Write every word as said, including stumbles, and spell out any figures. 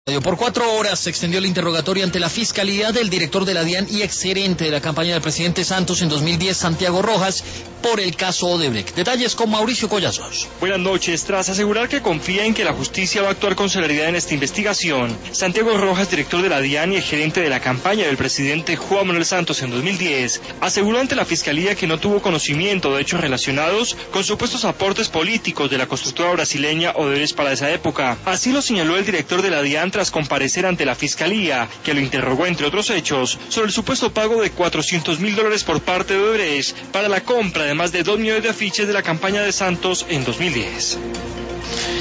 Por cuatro horas se extendió el interrogatorio ante la Fiscalía del director de la DIAN y exgerente de la campaña del presidente Santos en dos mil diez, Santiago Rojas, por el caso Odebrecht. Detalles con Mauricio Collazos. Buenas noches. Tras asegurar que confía en que la justicia va a actuar con celeridad en esta investigación, Santiago Rojas, director de la DIAN y gerente de la campaña del presidente Juan Manuel Santos en dos mil diez, aseguró ante la Fiscalía que no tuvo conocimiento de hechos relacionados con supuestos aportes políticos de la constructora brasileña Odebrecht para esa época. Así lo señaló el director de la DIAN tras comparecer ante la Fiscalía, que lo interrogó, entre otros hechos, sobre el supuesto pago de cuatrocientos mil dólares por parte de Odebrecht para la compra de más de dos millones de afiches de la campaña de Santos en dos mil diez.